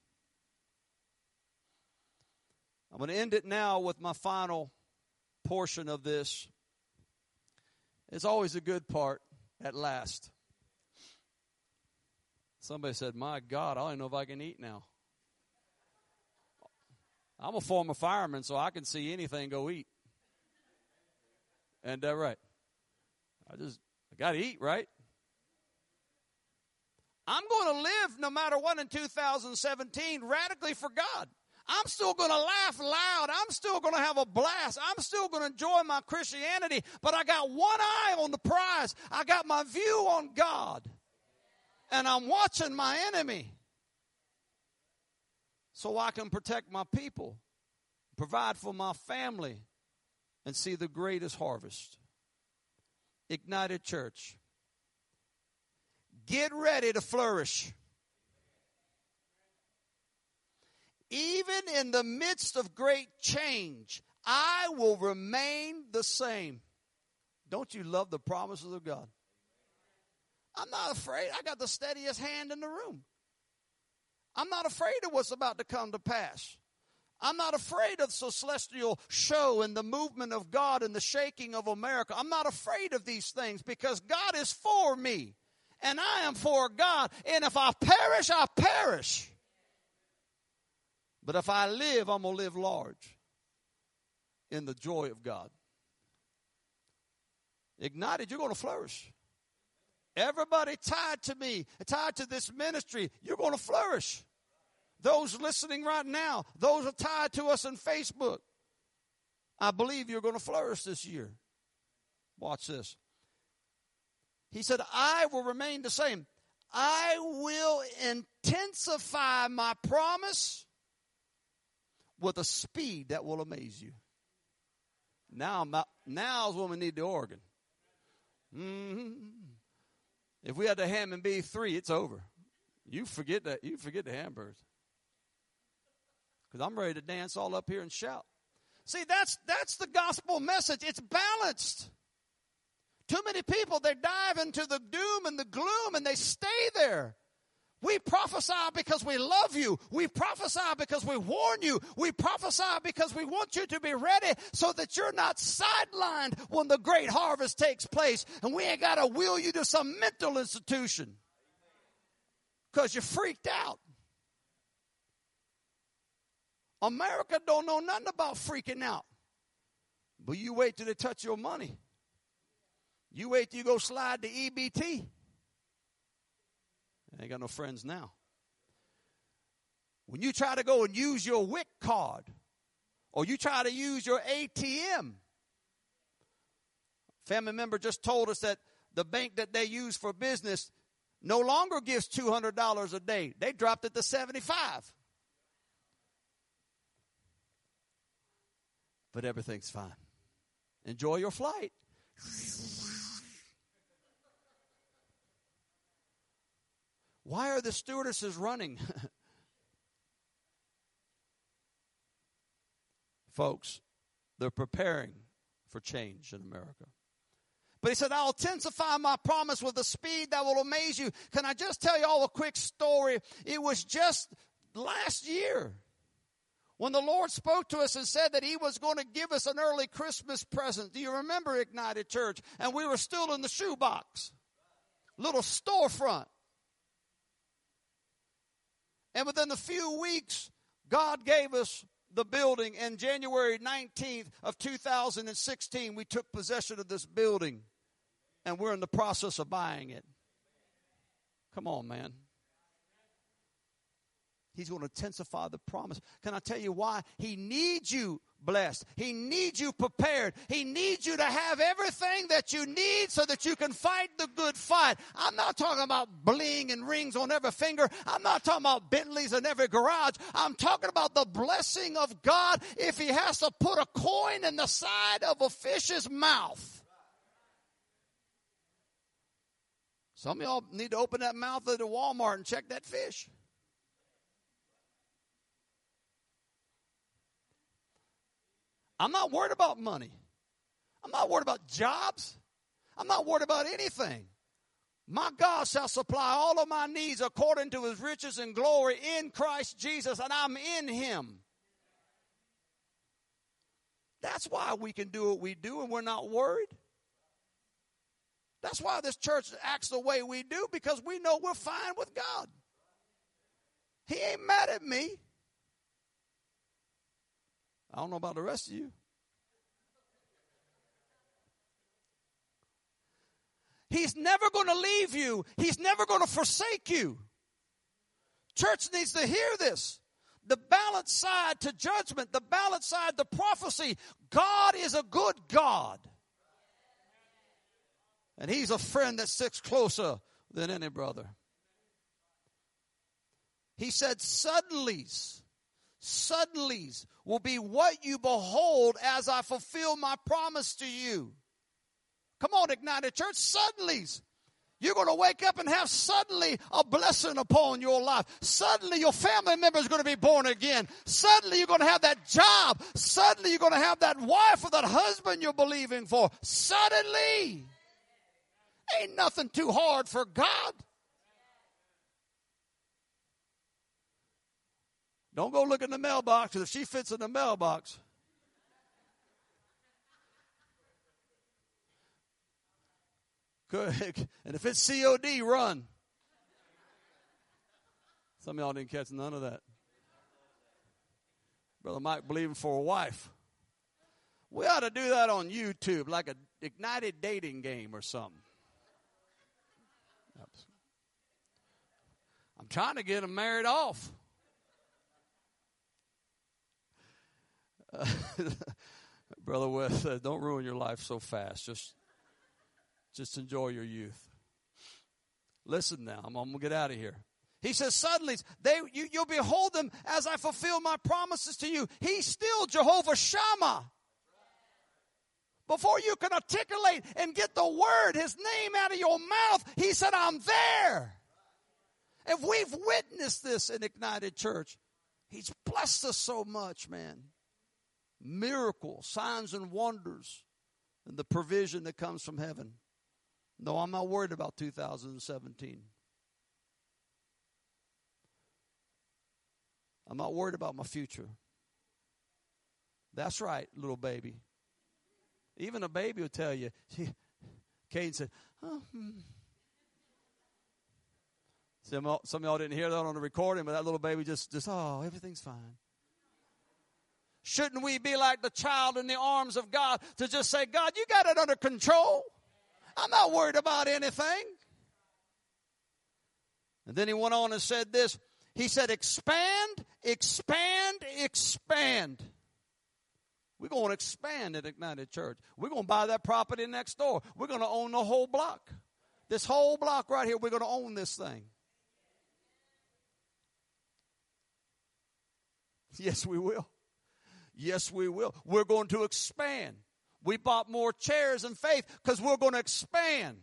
I'm going to end it now with my final portion of this. It's always a good part at last. Somebody said, my God, I don't know if I can eat now. I'm a former fireman, so I can see anything go eat. Ain't that right? I just, I got to eat, right? I'm going to live no matter what in two thousand seventeen radically for God. I'm still going to laugh loud. I'm still going to have a blast. I'm still going to enjoy my Christianity. But I got one eye on the prize. I got my view on God. And I'm watching my enemy. So I can protect my people, provide for my family, and see the greatest harvest. Ignited Church. Get ready to flourish. Even in the midst of great change, I will remain the same. Don't you love the promises of God? I'm not afraid. I got the steadiest hand in the room. I'm not afraid of what's about to come to pass. I'm not afraid of the celestial show and the movement of God and the shaking of America. I'm not afraid of these things because God is for me. And I am for God. And if I perish, I perish. But if I live, I'm going to live large in the joy of God. Ignited, you're going to flourish. Everybody tied to me, tied to this ministry, you're going to flourish. Those listening right now, those are tied to us on Facebook. I believe you're going to flourish this year. Watch this. He said, I will remain the same. I will intensify my promise with a speed that will amaze you. Now, I'm not, now is when we need the organ. Mm-hmm. If we had the Hammond B three, it's over. You forget that. You forget the hamburgers. Because I'm ready to dance all up here and shout. See, that's that's the gospel message. It's balanced. Too many people, they dive into the doom and the gloom and they stay there. We prophesy because we love you. We prophesy because we warn you. We prophesy because we want you to be ready so that you're not sidelined when the great harvest takes place. And we ain't got to wheel you to some mental institution because you're freaked out. America don't know nothing about freaking out. But you wait till they touch your money. You wait till you go slide to E B T. I ain't got no friends now. When you try to go and use your W I C card, or you try to use your A T M, family member just told us that the bank that they use for business no longer gives two hundred dollars a day. They dropped it to seventy-five dollars. But everything's fine. Enjoy your flight. Why are the stewardesses running? Folks, they're preparing for change in America. But he said, I'll intensify my promise with a speed that will amaze you. Can I just tell you all a quick story? It was just last year when the Lord spoke to us and said that he was going to give us an early Christmas present. Do you remember Ignited Church? And we were still in the shoebox, little storefront. And within a few weeks, God gave us the building. And January nineteenth of two thousand sixteen, we took possession of this building. And we're in the process of buying it. Come on, man. He's going to intensify the promise. Can I tell you why? He needs you blessed. He needs you prepared. He needs you to have everything that you need so that you can fight the good fight. I'm not talking about bling and rings on every finger. I'm not talking about Bentleys in every garage. I'm talking about the blessing of God if he has to put a coin in the side of a fish's mouth. Some of y'all need to open that mouth at the Walmart and check that fish. I'm not worried about money. I'm not worried about jobs. I'm not worried about anything. My God shall supply all of my needs according to his riches and glory in Christ Jesus, and I'm in him. That's why we can do what we do and we're not worried. That's why this church acts the way we do, because we know we're fine with God. He ain't mad at me. I don't know about the rest of you. He's never going to leave you. He's never going to forsake you. Church needs to hear this. The balance side to judgment, the balance side to prophecy. God is a good God. And he's a friend that sticks closer than any brother. He said, suddenlies. Suddenlies will be what you behold as I fulfill my promise to you. Come on, Ignited Church, suddenlies. You're going to wake up and have suddenly a blessing upon your life. Suddenly your family member is going to be born again. Suddenly you're going to have that job. Suddenly you're going to have that wife or that husband you're believing for. Suddenly. Ain't nothing too hard for God. Don't go look in the mailbox, because if she fits in the mailbox. Good. And if it's C O D, run. Some of y'all didn't catch none of that. Brother Mike believing for a wife. We ought to do that on YouTube, like a Ignited dating game or something. I'm trying to get them married off. Uh, Brother West, uh, don't ruin your life so fast. Just, just enjoy your youth. Listen now, I'm, I'm going to get out of here. He says, suddenly, they, you, you'll behold them as I fulfill my promises to you. He's still Jehovah Shammah. Before you can articulate and get the word, his name out of your mouth, he said, I'm there. If we've witnessed this in Ignited Church, he's blessed us so much, man. Miracles, signs and wonders, and the provision that comes from heaven. No, I'm not worried about two thousand seventeen. I'm not worried about my future. That's right, little baby. Even a baby will tell you. Cain said, oh, hmm. Some, some of y'all didn't hear that on the recording, but that little baby just, just, oh, everything's fine. Shouldn't we be like the child in the arms of God to just say, God, you got it under control. I'm not worried about anything. And then he went on and said this. He said, expand, expand, expand. We're going to expand at Ignited Church. We're going to buy that property next door. We're going to own the whole block. This whole block right here, we're going to own this thing. Yes, we will. Yes, we will. We're going to expand. We bought more chairs in faith because we're going to expand.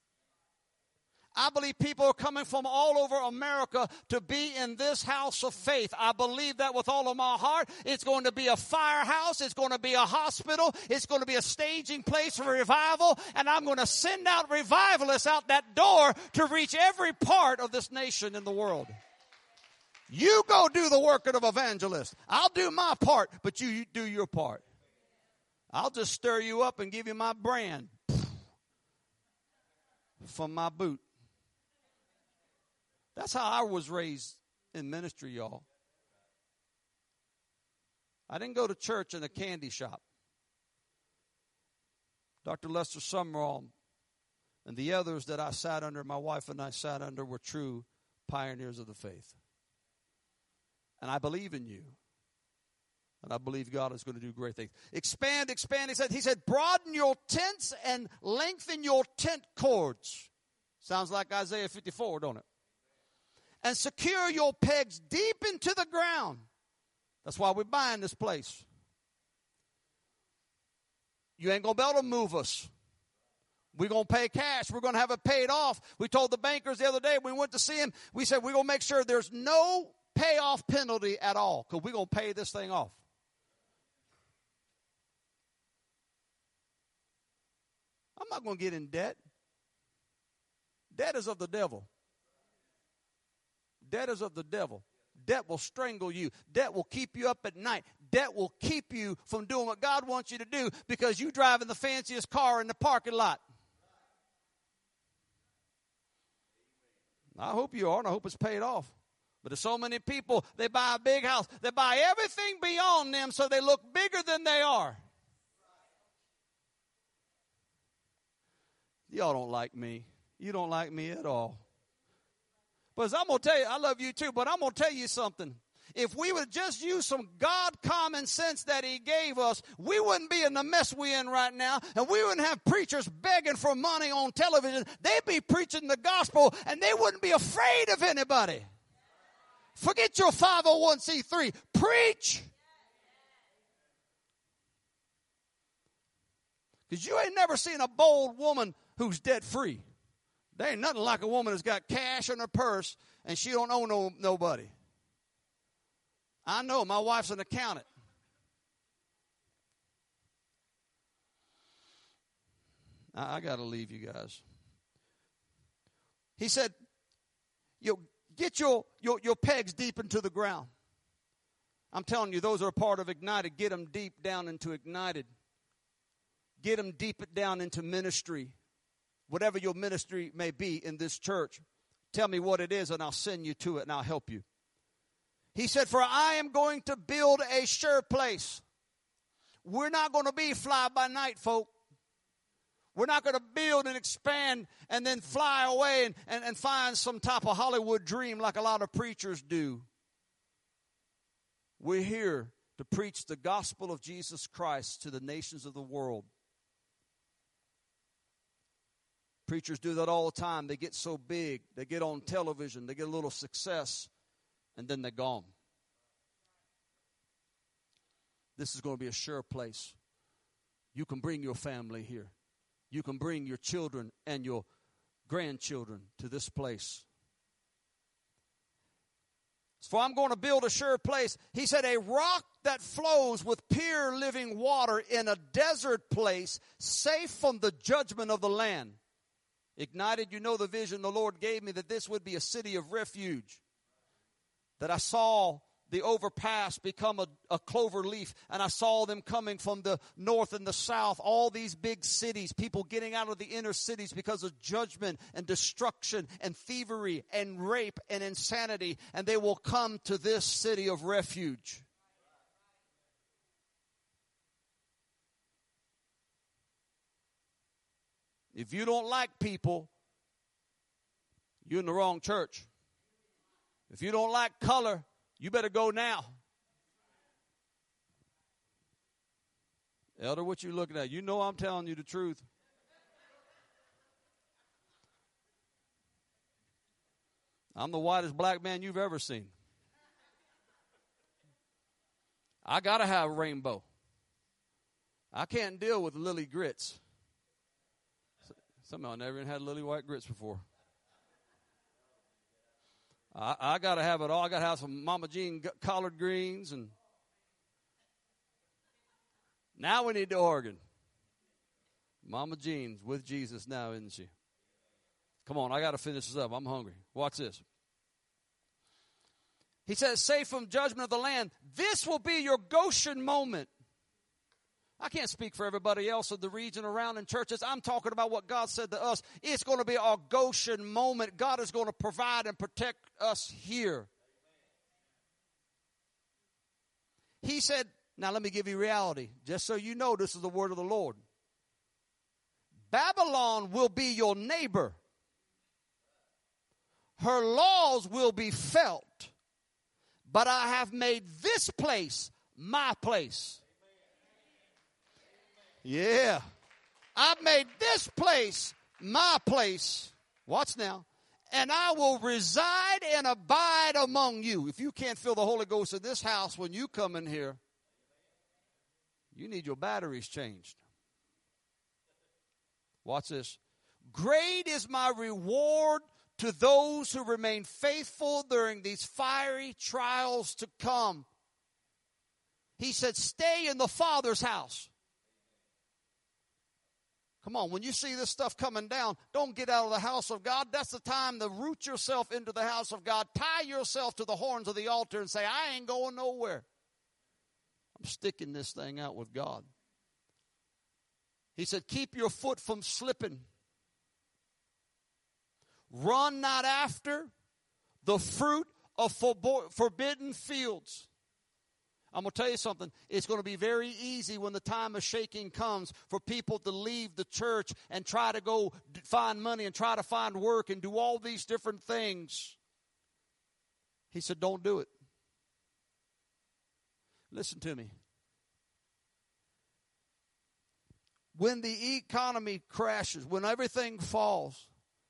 I believe people are coming from all over America to be in this house of faith. I believe that with all of my heart. It's going to be a firehouse. It's going to be a hospital. It's going to be a staging place for revival. And I'm going to send out revivalists out that door to reach every part of this nation in the world. You go do the work of evangelist. I'll do my part, but you, you do your part. I'll just stir you up and give you my brand from my boot. That's how I was raised in ministry, y'all. I didn't go to church in a candy shop. Doctor Lester Summerall and the others that I sat under, my wife and I sat under, were true pioneers of the faith. And I believe in you. And I believe God is going to do great things. Expand, expand. He said, he said, broaden your tents and lengthen your tent cords. Sounds like Isaiah fifty-four, don't it? And secure your pegs deep into the ground. That's why we're buying this place. You ain't going to be able to move us. We're going to pay cash. We're going to have it paid off. We told the bankers the other day when we went to see him, we said we're going to make sure there's no payoff penalty at all because we're going to pay this thing off. I'm not going to get in debt. Debt is of the devil. Debt is of the devil. Debt will strangle you. Debt will keep you up at night. Debt will keep you from doing what God wants you to do because you drive in the fanciest car in the parking lot. I hope you are, and I hope it's paid off. But there's so many people, they buy a big house. They buy everything beyond them so they look bigger than they are. Y'all don't like me. You don't like me at all. But I'm going to tell you, I love you too, but I'm going to tell you something. If we would just use some God common sense that he gave us, we wouldn't be in the mess we're in right now, and we wouldn't have preachers begging for money on television. They'd be preaching the gospel, and they wouldn't be afraid of anybody. Forget your five oh one c three. Preach. Because you ain't never seen a bold woman who's debt free. There ain't nothing like a woman that's got cash in her purse and she don't owe no, nobody. I know. My wife's an accountant. I, I got to leave you guys. He said, you get your, your, your pegs deep into the ground. I'm telling you, those are a part of Ignited. Get them deep down into Ignited. Get them deep down into ministry. Whatever your ministry may be in this church, tell me what it is and I'll send you to it and I'll help you. He said, for I am going to build a sure place. We're not going to be fly by night folk. We're not going to build and expand and then fly away and, and, and find some type of Hollywood dream like a lot of preachers do. We're here to preach the gospel of Jesus Christ to the nations of the world. Preachers do that all the time. They get so big. They get on television. They get a little success, and then they're gone. This is going to be a sure place. You can bring your family here. You can bring your children and your grandchildren to this place. For I'm going to build a sure place. He said, a rock that flows with pure living water in a desert place, safe from the judgment of the land. Ignited, you know the vision the Lord gave me, that this would be a city of refuge. That I saw the overpass become a, a clover leaf, and I saw them coming from the north and the south, all these big cities, people getting out of the inner cities because of judgment and destruction and thievery and rape and insanity, and they will come to this city of refuge. If you don't like people, you're in the wrong church. If you don't like color, you better go now. Elder, what you looking at? You know I'm telling you the truth. I'm the whitest black man you've ever seen. I got to have a rainbow. I can't deal with lily grits. Some of y'all never even had lily white grits before. I, I got to have it all. I got to have some Mama Jean collard greens. And now we need the organ. Mama Jean's with Jesus now, isn't she? Come on, I got to finish this up. I'm hungry. Watch this. He says, safe from judgment of the land. This will be your Goshen moment. I can't speak for everybody else of the region around in churches. I'm talking about what God said to us. It's going to be our Goshen moment. God is going to provide and protect us here. He said, now let me give you reality. Just so you know, this is the word of the Lord. Babylon will be your neighbor. Her laws will be felt. But I have made this place my place. Yeah. I've made this place my place. Watch now. And I will reside and abide among you. If you can't feel the Holy Ghost in this house when you come in here, you need your batteries changed. Watch this. Great is my reward to those who remain faithful during these fiery trials to come. He said, stay in the Father's house. Come on, when you see this stuff coming down, don't get out of the house of God. That's the time to root yourself into the house of God. Tie yourself to the horns of the altar and say, I ain't going nowhere. I'm sticking this thing out with God. He said, keep your foot from slipping. Run not after the fruit of forbidden fields. I'm going to tell you something. It's going to be very easy when the time of shaking comes for people to leave the church and try to go find money and try to find work and do all these different things. He said, don't do it. Listen to me. When the economy crashes, when everything falls,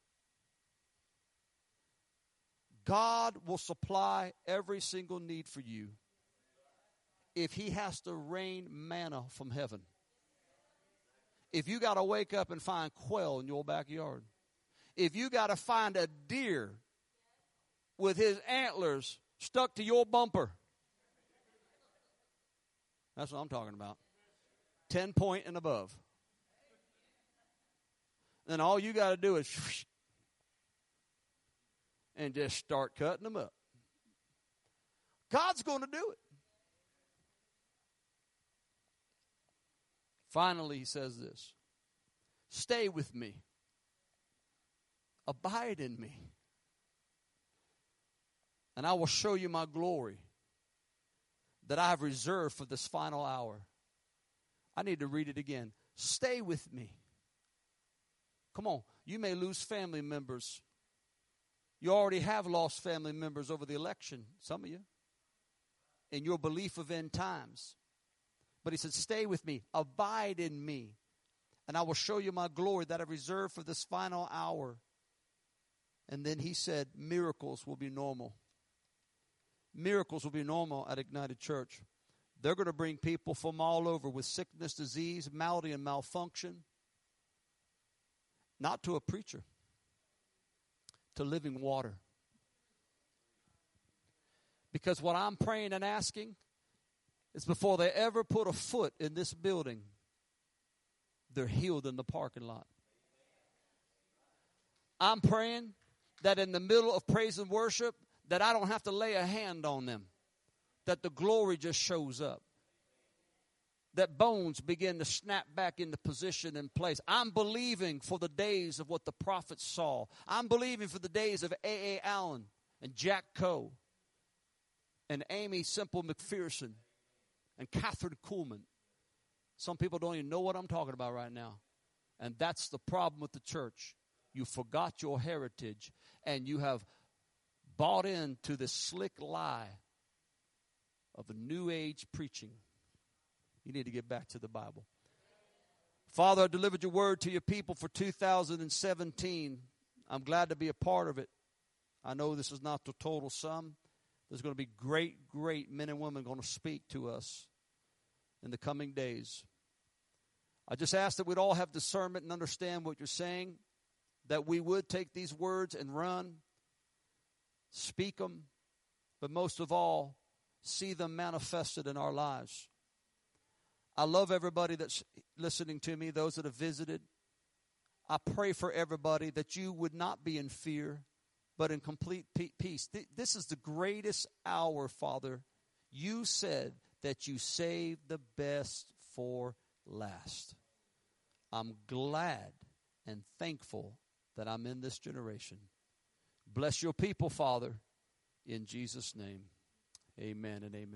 God will supply every single need for you. If he has to rain manna from heaven. If you got to wake up and find quail in your backyard. If you got to find a deer with his antlers stuck to your bumper. That's what I'm talking about. Ten point and above. Then all you got to do is whoosh, and just start cutting them up. God's going to do it. Finally, he says this. Stay with me. Abide in me. And I will show you my glory that I have reserved for this final hour. I need to read it again. Stay with me. Come on, you may lose family members. You already have lost family members over the election, some of you, in your belief of end times. But he said, stay with me, abide in me, and I will show you my glory that I've reserved for this final hour. And then he said, miracles will be normal. Miracles will be normal at Ignited Church. They're going to bring people from all over with sickness, disease, malady, and malfunction. Not to a preacher. To living water. Because what I'm praying and asking is before they ever put a foot in this building, they're healed in the parking lot. I'm praying that in the middle of praise and worship, that I don't have to lay a hand on them. That the glory just shows up. That bones begin to snap back into position and place. I'm believing for the days of what the prophets saw. I'm believing for the days of A A. Allen and Jack Coe and Amy Semple McPherson and Catherine Kuhlman. Some people don't even know what I'm talking about right now. And that's the problem with the church. You forgot your heritage and you have bought into this slick lie of a new age preaching. You need to get back to the Bible. Father, I delivered your word to your people for two thousand seventeen. I'm glad to be a part of it. I know this is not the total sum. There's going to be great, great men and women going to speak to us in the coming days. I just ask that we'd all have discernment and understand what you're saying, that we would take these words and run, speak them, but most of all, see them manifested in our lives. I love everybody that's listening to me, those that have visited. I pray for everybody that you would not be in fear, but in complete peace. This is the greatest hour, Father. You said that you saved the best for last. I'm glad and thankful that I'm in this generation. Bless your people, Father, in Jesus' name. Amen and amen.